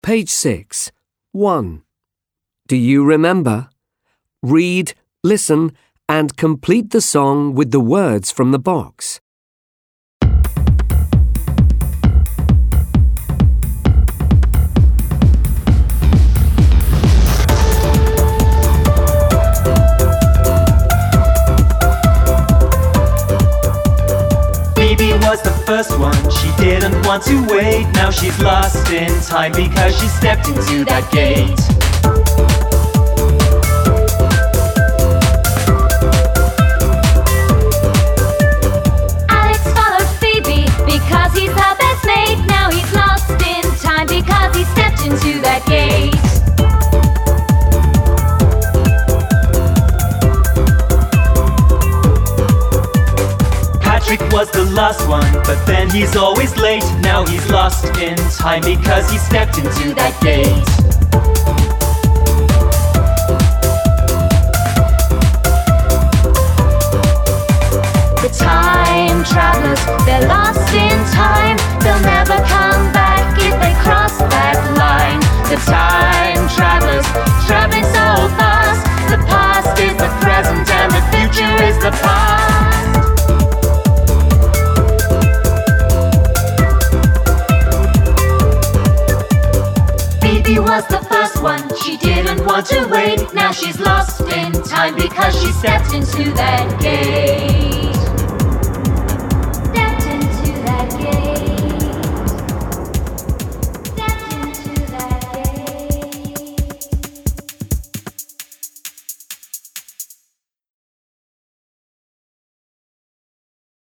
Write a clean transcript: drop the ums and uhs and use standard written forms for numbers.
Page 6. 1. Do you remember? Read, listen, and complete the song with the words from the box. Phoebe was the first one, she didn't want to wait. Now she's lost in time because she stepped into that gate. Alex followed Phoebe because he's her best mate. Now he's lost in time because he stepped into that gate. Patrick was the last one, but then he's always late. Now he's lost in time because he stepped into that gate. The time travelers, they're lost in time. They'll never come back if they cross that line. The time travelers, traveling so fast. The past is the present and the future is the past. Phoebe was the first one, she didn't want to wait. Now she's lost in time because she stepped into that gate.